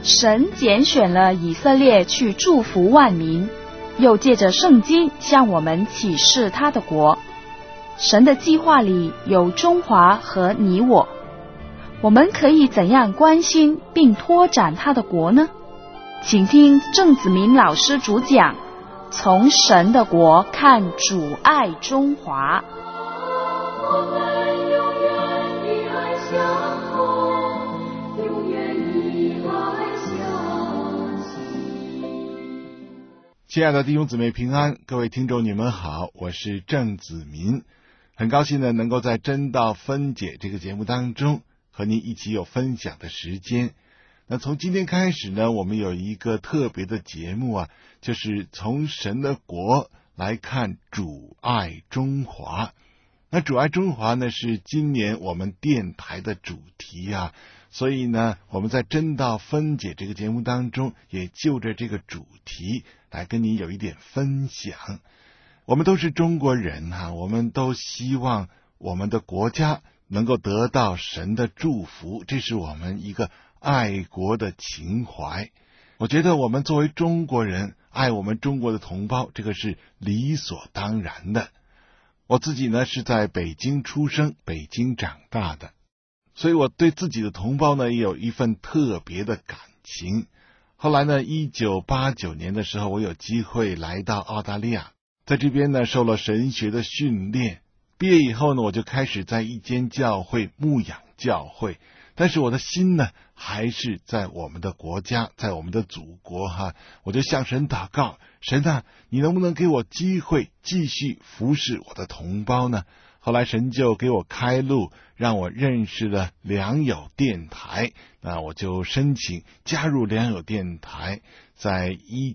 神拣选了以色列去祝福万民，又借着圣经向我们启示他的国。神的计划里有中华和你我，我们可以怎样关心并拓展他的国呢？请听郑子明老师主讲，从神的国看主爱中华。 亲爱的弟兄姊妹平安，各位听众你们好，我是郑子民，很高兴呢能够在真道分解这个节目当中和您一起有分享的时间。那从今天开始呢，我们有一个特别的节目啊，就是从神的国来看主爱中华。那主爱中华呢是今年我们电台的主题啊，所以呢我们在真道分解这个节目当中也就着这个主题来跟你有一点分享。我们都是中国人啊，我们都希望我们的国家能够得到神的祝福，这是我们一个爱国的情怀。我觉得我们作为中国人爱我们中国的同胞，这个是理所当然的。我自己呢是在北京出生，北京长大的，所以我对自己的同胞呢也有一份特别的感情。后来呢1989年的时候，我有机会来到澳大利亚，在这边呢受了神学的训练。毕业以后呢，我就开始在一间教会牧养教会，但是我的心呢还是在我们的国家，在我们的祖国哈。我就向神祷告，神啊，你能不能给我机会继续服侍我的同胞呢？后来神就给我开路，让我认识了良友电台，那我就申请加入良友电台。在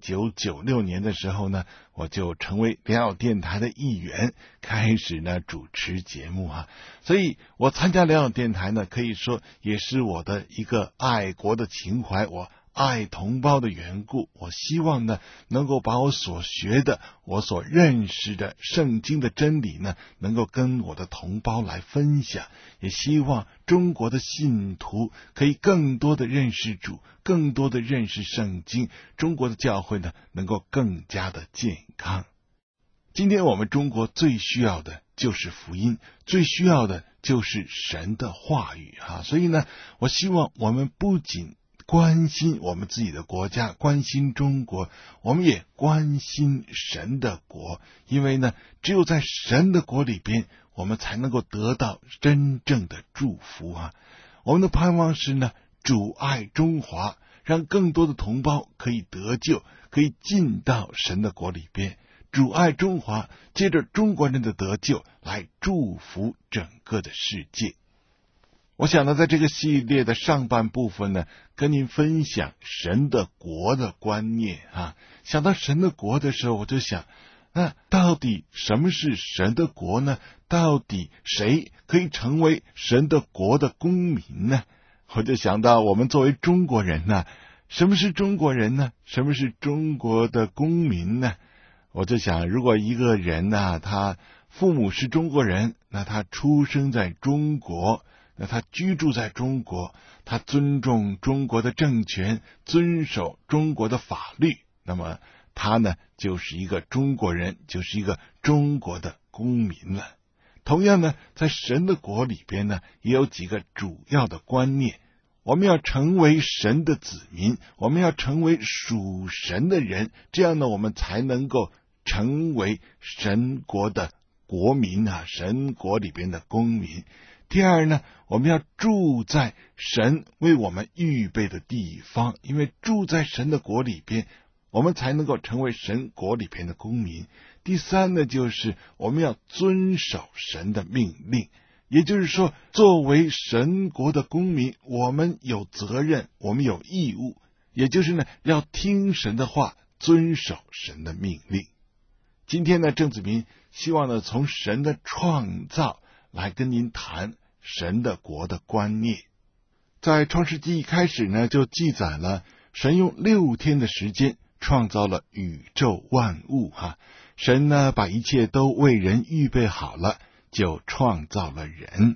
1996年的时候呢，我就成为良友电台的一员，开始呢主持节目啊。所以我参加良友电台呢，可以说也是我的一个爱国的情怀，我爱同胞的缘故。我希望呢能够把我所学的，我所认识的圣经的真理呢能够跟我的同胞来分享，也希望中国的信徒可以更多的认识主，更多的认识圣经，中国的教会呢能够更加的健康。今天我们中国最需要的就是福音，最需要的就是神的话语啊。所以呢，我希望我们不仅关心我们自己的国家，关心中国，我们也关心神的国，因为呢，只有在神的国里边，我们才能够得到真正的祝福啊。我们的盼望是呢，主爱中华，让更多的同胞可以得救，可以进到神的国里边。主爱中华，借着中国人的得救来祝福整个的世界。我想呢，在这个系列的上半部分呢，跟您分享神的国的观念啊。想到神的国的时候，我就想，那到底什么是神的国呢？到底谁可以成为神的国的公民呢？我就想到我们作为中国人呢，什么是中国人呢？什么是中国的公民呢？我就想，如果一个人呢，他父母是中国人，那他出生在中国，那他居住在中国，他尊重中国的政权，遵守中国的法律，那么他呢就是一个中国人，就是一个中国的公民了。同样呢，在神的国里边呢，也有几个主要的观念。我们要成为神的子民，我们要成为属神的人，这样呢，我们才能够成为神国的国民啊，神国里边的公民。第二呢，我们要住在神为我们预备的地方，因为住在神的国里边，我们才能够成为神国里边的公民。第三呢，就是我们要遵守神的命令，也就是说，作为神国的公民，我们有责任，我们有义务，也就是呢，要听神的话，遵守神的命令。今天呢，郑子民希望呢，从神的创造来跟您谈神的国的观念。在创世纪一开始呢，就记载了神用6天的时间创造了宇宙万物哈。神呢把一切都为人预备好了，就创造了人。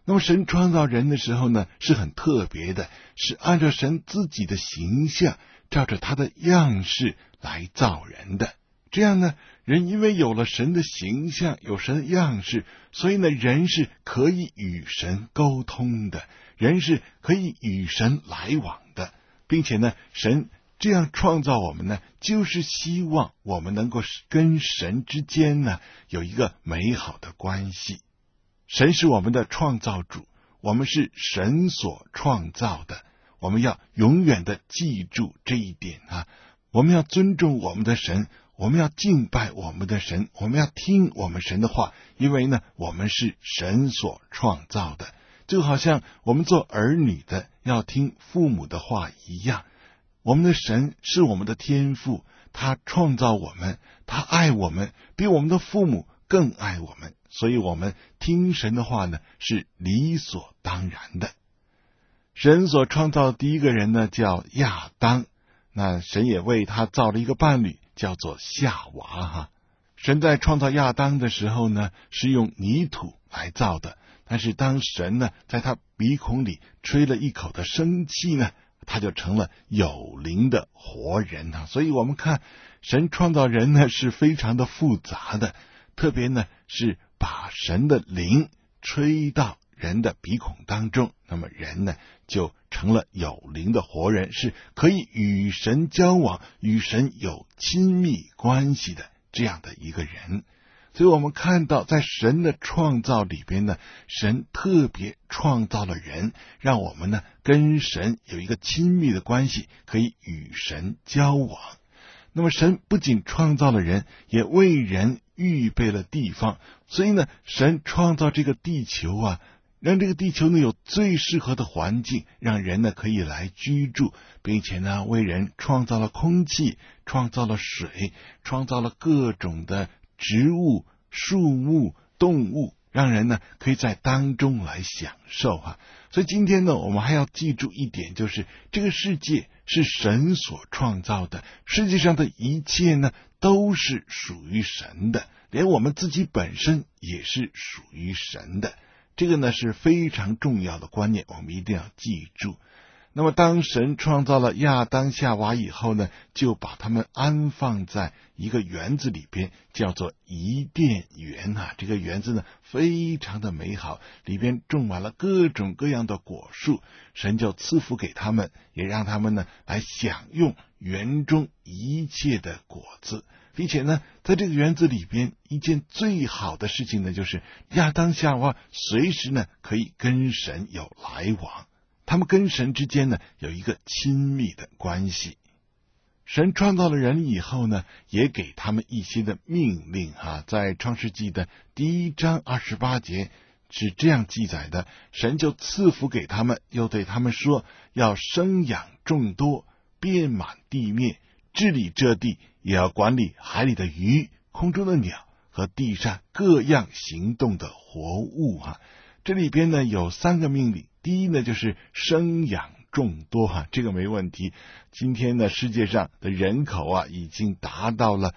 那么神创造人的时候呢，是很特别的，是按照神自己的形象，照着他的样式来造人的。这样呢，人因为有了神的形象，有神的样式，所以呢，人是可以与神沟通的，人是可以与神来往的，并且呢，神这样创造我们呢，就是希望我们能够跟神之间呢，有一个美好的关系。神是我们的创造主，我们是神所创造的，我们要永远的记住这一点啊！我们要尊重我们的神，我们要敬拜我们的神，我们要听我们神的话，因为呢，我们是神所创造的，就好像我们做儿女的要听父母的话一样。我们的神是我们的天父，他创造我们，他爱我们，比我们的父母更爱我们，所以我们听神的话呢，是理所当然的。神所创造的第一个人呢，叫亚当，那神也为他造了一个伴侣，叫做夏娃哈。神在创造亚当的时候呢，是用泥土来造的，但是当神呢，在他鼻孔里吹了一口的生气呢，他就成了有灵的活人啊。所以我们看神创造人呢，是非常的复杂的，特别呢是把神的灵吹到人的鼻孔当中，那么人呢就成了有灵的活人，是可以与神交往，与神有亲密关系的这样的一个人。所以我们看到在神的创造里边呢，神特别创造了人，让我们呢跟神有一个亲密的关系，可以与神交往。那么神不仅创造了人，也为人预备了地方，所以呢，神创造这个地球啊，让这个地球呢有最适合的环境，让人呢可以来居住，并且呢为人创造了空气，创造了水，创造了各种的植物、树木、动物，让人呢可以在当中来享受哈。所以今天呢，我们还要记住一点，就是这个世界是神所创造的，世界上的一切呢都是属于神的，连我们自己本身也是属于神的。这个呢是非常重要的观念，我们一定要记住。那么当神创造了亚当夏娃以后呢，就把他们安放在一个园子里边，叫做伊甸园啊。这个园子呢非常的美好，里边种满了各种各样的果树，神就赐福给他们，也让他们呢来享用园中一切的果子。并且呢，在这个园子里边，一件最好的事情呢，就是亚当夏娃随时呢可以跟神有来往，他们跟神之间呢有一个亲密的关系。神创造了人以后呢，也给他们一些的命令啊，在创世纪的第1章28节是这样记载的：神就赐福给他们，又对他们说，要生养众多，遍满地面，治理这地，也要管理海里的鱼、空中的鸟和地上各样行动的活物啊。这里边呢有3个命令，第一呢就是生养众多哈，这个没问题。今天呢世界上的人口啊已经达到了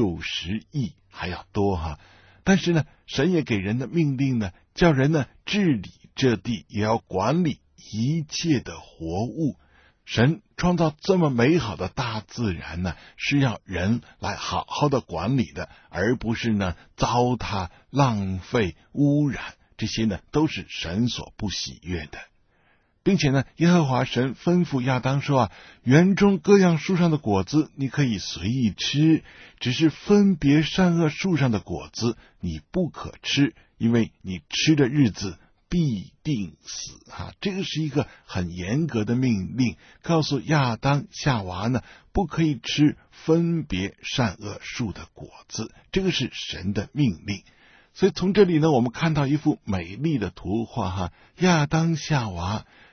60亿还要多哈，但是呢神也给人的命令呢，叫人呢治理这地，也要管理一切的活物。神创造这么美好的大自然呢，是要人来好好的管理的，而不是呢糟蹋、浪费、污染，这些呢都是神所不喜悦的。并且呢，耶和华神吩咐亚当说啊，园中各样树上的果子你可以随意吃，只是分别善恶树上的果子你不可吃，因为你吃的日子必定死啊！这个是一个很严格的命令，告诉亚当夏娃呢，不可以吃分别善恶树的果子，这个是神的命令。所以从这里呢，我们看到一幅美丽的图画哈，亚当夏娃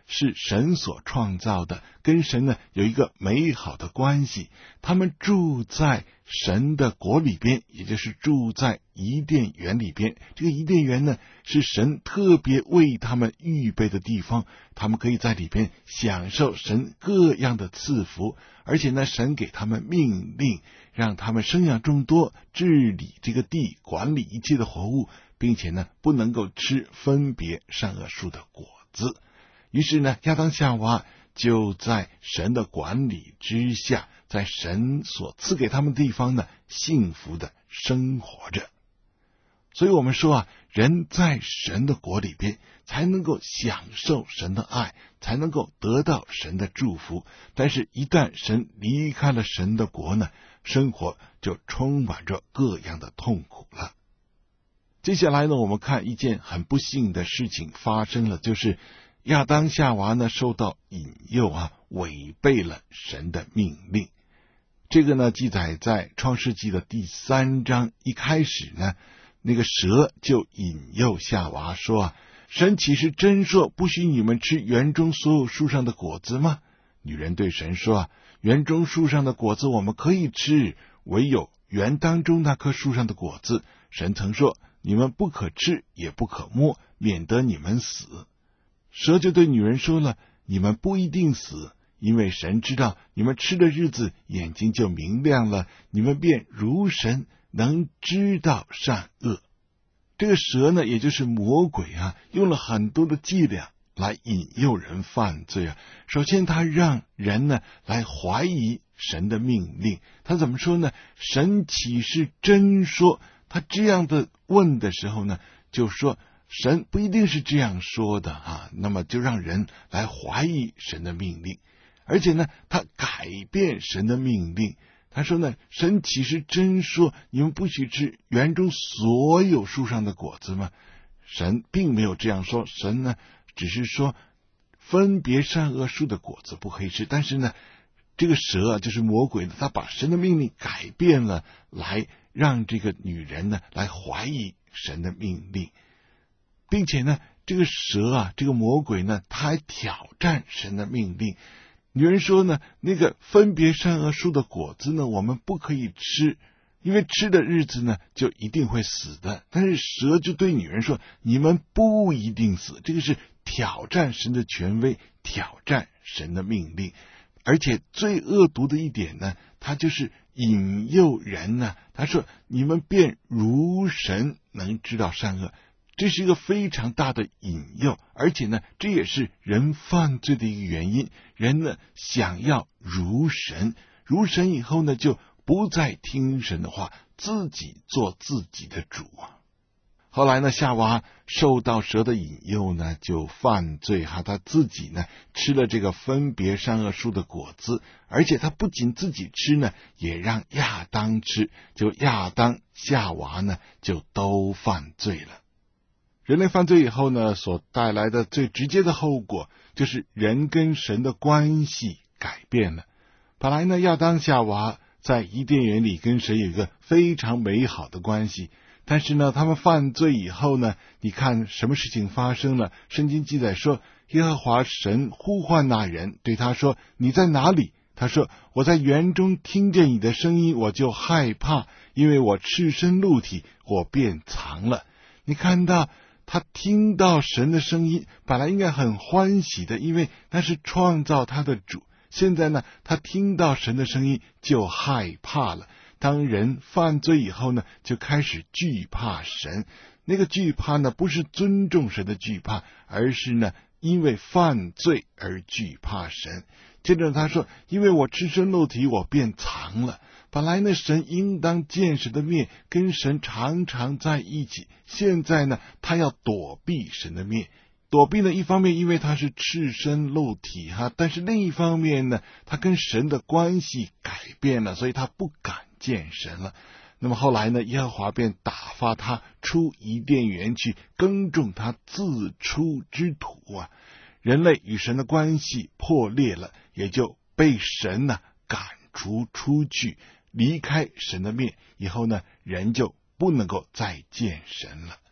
是神所创造的，跟神呢有一个美好的关系。他们住在神的国里边，也就是住在伊甸园里边。这个伊甸园呢，是神特别为他们预备的地方，他们可以在里边享受神各样的赐福，而且呢，神给他们命令，让他们生养众多，治理这个地，管理一切的活物，并且呢，不能够吃分别善恶树的果子。于是呢，亚当夏娃就在神的管理之下，在神所赐给他们的地方呢，幸福的生活着。所以我们说啊，人在神的国里边，才能够享受神的爱，才能够得到神的祝福。但是一旦神离开了神的国呢，生活就充满着各样的痛苦了。接下来呢，我们看一件很不幸的事情发生了，就是亚当夏娃呢受到引诱啊，违背了神的命令。这个呢记载在创世纪的第3章，一开始呢，那个蛇就引诱夏娃说啊，神岂是真说不许你们吃园中所有树上的果子吗？女人对神说啊，园中树上的果子我们可以吃，唯有园当中那棵树上的果子，神曾说你们不可吃也不可摸，免得你们死。蛇就对女人说了，你们不一定死，因为神知道你们吃的日子眼睛就明亮了，你们便如神，能知道善恶。这个蛇呢，也就是魔鬼啊，用了很多的伎俩来引诱人犯罪啊。首先他让人呢来怀疑神的命令，他怎么说呢？神岂是真说？他这样的问的时候呢，就说神不一定是这样说的啊，那么就让人来怀疑神的命令。而且呢，他改变神的命令，他说呢，神岂是真说你们不许吃园中所有树上的果子吗？神并没有这样说，神呢只是说分别善恶树的果子不可以吃。但是呢，这个蛇啊，就是魔鬼呢，他把神的命令改变了，来让这个女人呢来怀疑神的命令。并且呢，这个蛇啊，这个魔鬼呢，他还挑战神的命令。女人说呢，那个分别善恶树的果子呢，我们不可以吃，因为吃的日子呢，就一定会死的。但是蛇就对女人说，你们不一定死。这个是挑战神的权威，挑战神的命令。而且最恶毒的一点呢，他就是引诱人呢，他说你们便如神，能知道善恶。这是一个非常大的引诱，而且呢，这也是人犯罪的一个原因。人呢，想要如神，如神以后呢，就不再听神的话，自己做自己的主啊。后来呢，夏娃受到蛇的引诱呢，就犯罪哈，他自己呢吃了这个分别善恶树的果子，而且他不仅自己吃呢，也让亚当吃，就亚当夏娃呢就都犯罪了。人类犯罪以后呢，所带来的最直接的后果，就是人跟神的关系改变了。本来呢，亚当夏娃在伊甸园里跟神有一个非常美好的关系，但是呢，他们犯罪以后呢，你看什么事情发生了？圣经记载说，耶和华神呼唤那人，对他说，你在哪里？他说，我在园中听见你的声音，我就害怕，因为我赤身露体，我便藏了。你看到他听到神的声音，本来应该很欢喜的，因为那是创造他的主。现在呢，他听到神的声音就害怕了。当人犯罪以后呢，就开始惧怕神。那个惧怕呢，不是尊重神的惧怕，而是呢，因为犯罪而惧怕神。接着他说，因为我赤身露体，我便藏了。本来呢，神应当见神的面，跟神常常在一起。现在呢，他要躲避神的面。躲避呢，一方面因为他是赤身露体哈，但是另一方面呢，他跟神的关系改变了，所以他不敢见神了。那么后来呢，耶和华便打发他出伊甸园去耕种他自出之土啊。人类与神的关系破裂了，也就被神呢赶逐出去，离开神的面以后呢，人就不能够再见神了。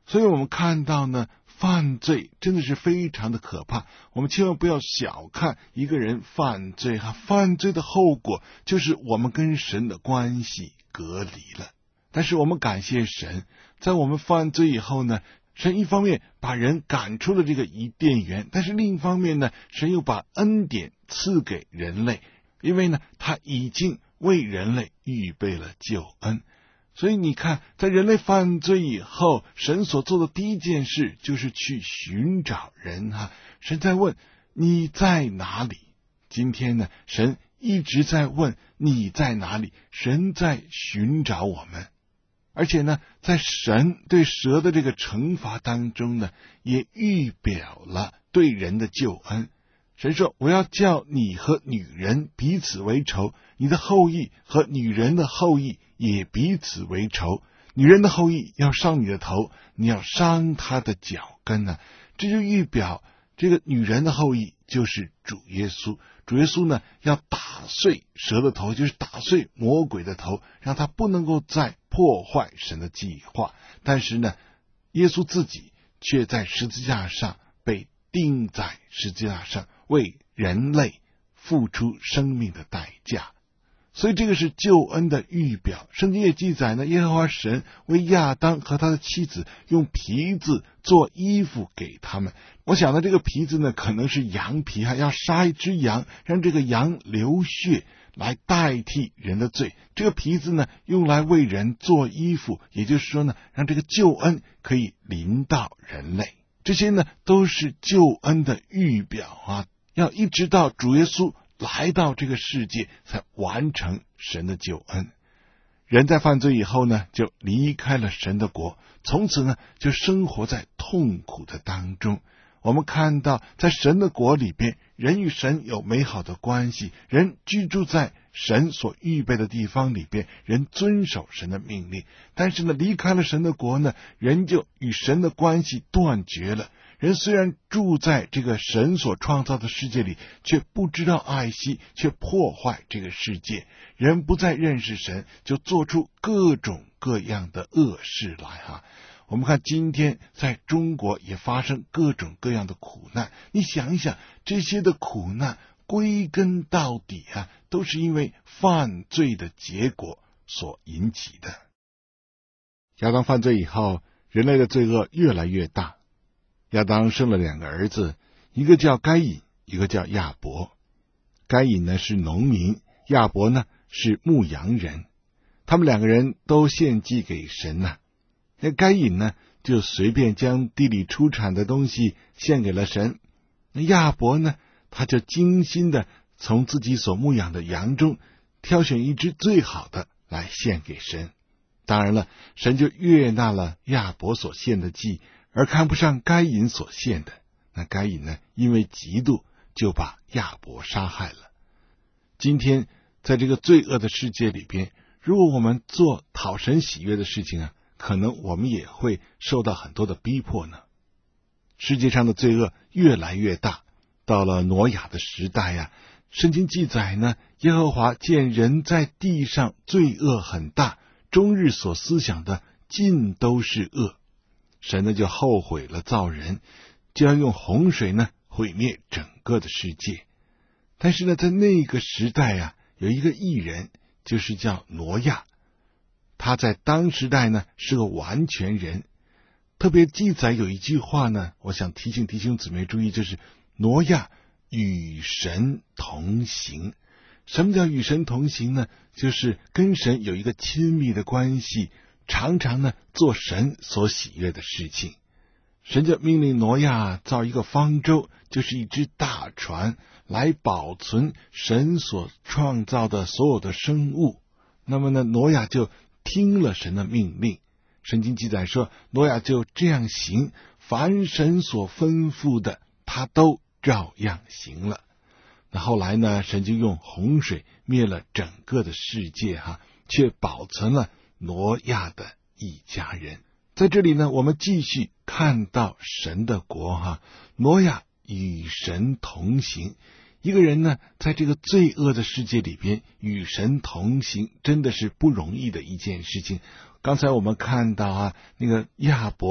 所以我们看到呢，犯罪真的是非常的可怕，我们千万不要小看一个人犯罪犯罪的后果就是我们跟神的关系隔离了。但是我们感谢神，在我们犯罪以后呢，神一方面把人赶出了这个伊甸园，但是另一方面呢，神又把恩典赐给人类，因为呢，他已经为人类预备了救恩。所以你看，在人类犯罪以后，神所做的第一件事就是去寻找人神在问你在哪里。今天呢，神一直在问你在哪里，神在寻找我们。而且呢，在神对蛇的这个惩罚当中呢，也预表了对人的救恩。神说，我要叫你和女人彼此为仇，你的后裔和女人的后裔也彼此为仇，女人的后裔要伤你的头，你要伤她的脚跟这就预表这个女人的后裔就是主耶稣。主耶稣呢，要打碎蛇的头，就是打碎魔鬼的头，让他不能够再破坏神的计划。但是呢，耶稣自己却在十字架上被钉在十字架上，为人类付出生命的代价。所以这个是救恩的预表。圣经也记载呢，耶和华神为亚当和他的妻子用皮子做衣服给他们。我想呢，这个皮子呢，可能是羊皮要杀一只羊，让这个羊流血来代替人的罪。这个皮子呢，用来为人做衣服，也就是说呢，让这个救恩可以临到人类。这些呢，都是救恩的预表要一直到主耶稣来到这个世界才完成神的救恩。人在犯罪以后呢，就离开了神的国，从此呢，就生活在痛苦的当中。我们看到在神的国里边，人与神有美好的关系，人居住在神所预备的地方里边，人遵守神的命令。但是呢，离开了神的国呢，人就与神的关系断绝了。人虽然住在这个神所创造的世界里，却不知道爱惜，却破坏这个世界。人不再认识神，就做出各种各样的恶事来我们看今天在中国也发生各种各样的苦难，你想一想，这些的苦难归根到底都是因为犯罪的结果所引起的。亚当犯罪以后，人类的罪恶越来越大。亚当生了2个儿子，一个叫该隐，一个叫亚伯。该隐呢是农民，亚伯呢是牧羊人。他们2个人都献祭给神那该隐呢就随便将地里出产的东西献给了神。那亚伯呢，他就精心的从自己所牧养的羊中挑选一只最好的来献给神。当然了，神就悦纳了亚伯所献的祭，而看不上该隐所献的。那该隐呢，因为嫉妒，就把亚伯杀害了。今天在这个罪恶的世界里边，如果我们做讨神喜悦的事情可能我们也会受到很多的逼迫呢。世界上的罪恶越来越大，到了挪亚的时代圣经记载呢，耶和华见人在地上罪恶很大，终日所思想的尽都是恶，神呢就后悔了造人，就要用洪水呢毁灭整个的世界。但是呢，在那个时代有一个义人，就是叫挪亚。他在当时代呢是个完全人。特别记载有一句话呢，我想提醒弟兄姊妹注意，就是挪亚与神同行。什么叫与神同行呢？就是跟神有一个亲密的关系，常常呢做神所喜悦的事情。神就命令挪亚造一个方舟，就是一只大船，来保存神所创造的所有的生物。那么呢，挪亚就听了神的命令。圣经记载说，挪亚就这样行，凡神所吩咐的，他都照样行了。那后来呢，神就用洪水灭了整个的世界却保存了挪亚的一家人。在这里呢，我们继续看到神的国挪亚与神同行。一个人呢，在这个罪恶的世界里边与神同行，真的是不容易的一件事情。刚才我们看到那个亚伯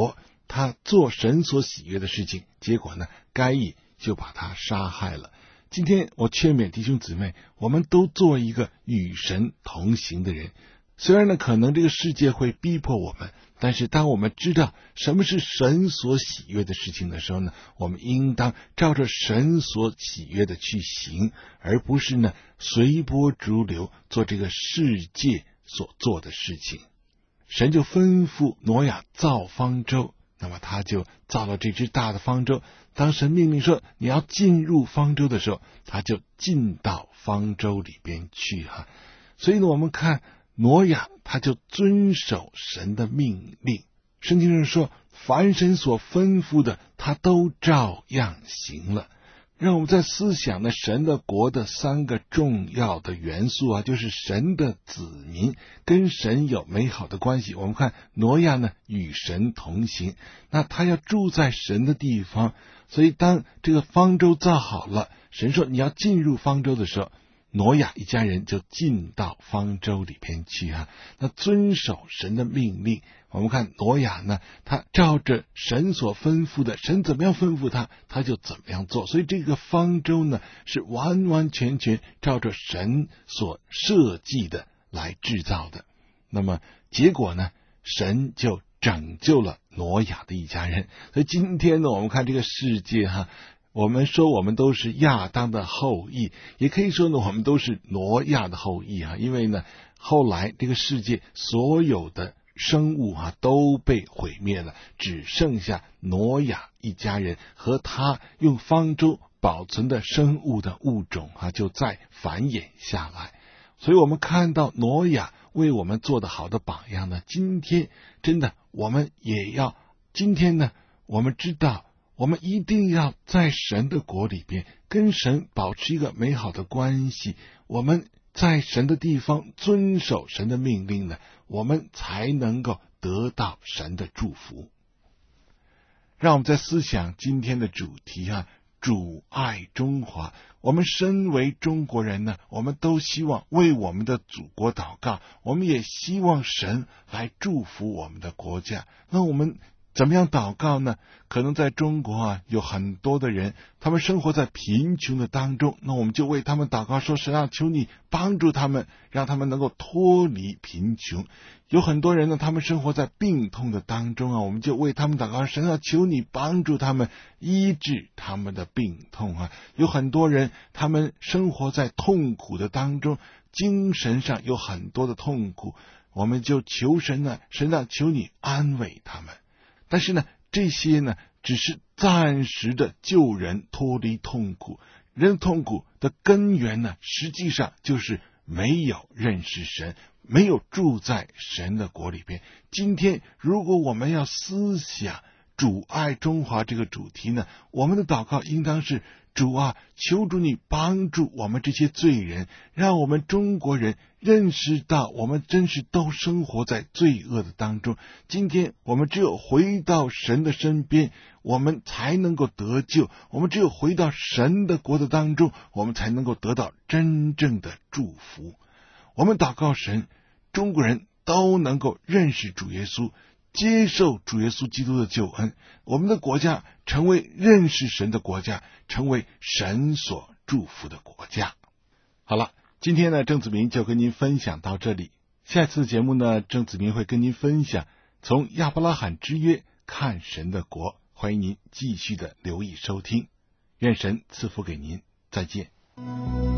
他做神所喜悦的事情，结果呢，该隐就把他杀害了。今天我劝勉弟兄姊妹，我们都做一个与神同行的人。虽然呢，可能这个世界会逼迫我们，但是当我们知道什么是神所喜悦的事情的时候呢，我们应当照着神所喜悦的去行，而不是呢随波逐流做这个世界所做的事情。神就吩咐挪亚造方舟，那么他就造了这只大的方舟。当神命令说你要进入方舟的时候，他就进到方舟里边去所以呢，我们看挪亚他就遵守神的命令。圣经上说，凡神所吩咐的，他都照样行了。让我们在思想的神的国的三个重要的元素就是神的子民跟神有美好的关系。我们看挪亚呢，与神同行，那他要住在神的地方，所以当这个方舟造好了，神说你要进入方舟的时候，挪亚一家人就进到方舟里边去那遵守神的命令。我们看挪亚呢，他照着神所吩咐的，神怎么样吩咐他，他就怎么样做。所以这个方舟呢，是完完全全照着神所设计的来制造的。那么结果呢，神就拯救了挪亚的一家人。所以今天呢，我们看这个世界我们说我们都是亚当的后裔，也可以说呢，我们都是挪亚的后裔因为呢，后来这个世界所有的生物都被毁灭了，只剩下挪亚一家人和他用方舟保存的生物的物种就再繁衍下来。所以我们看到挪亚为我们做的好的榜样呢，今天真的我们也要，今天呢，我们知道我们一定要在神的国里边跟神保持一个美好的关系，我们在神的地方遵守神的命令呢，我们才能够得到神的祝福。让我们在思想今天的主题主爱中华。我们身为中国人呢，我们都希望为我们的祖国祷告，我们也希望神来祝福我们的国家。那我们怎么样祷告呢？可能在中国有很多的人，他们生活在贫穷的当中，那我们就为他们祷告说，神求你帮助他们，让他们能够脱离贫穷。有很多人呢，他们生活在病痛的当中我们就为他们祷告，神求你帮助他们，医治他们的病痛有很多人，他们生活在痛苦的当中，精神上有很多的痛苦，我们就求神求你安慰他们。但是呢，这些呢，只是暂时的救人脱离痛苦。人痛苦的根源呢，实际上就是没有认识神，没有住在神的国里边。今天如果我们要思想主爱中华这个主题呢，我们的祷告应当是，主求主你帮助我们这些罪人，让我们中国人认识到我们真是都生活在罪恶的当中。今天我们只有回到神的身边，我们才能够得救，我们只有回到神的国的当中，我们才能够得到真正的祝福。我们祷告神，中国人都能够认识主耶稣，接受主耶稣基督的救恩，我们的国家成为认识神的国家，成为神所祝福的国家。好了，今天呢，郑子明就跟您分享到这里。下次节目呢，郑子明会跟您分享从亚伯拉罕之约看神的国，欢迎您继续的留意收听。愿神赐福给您，再见。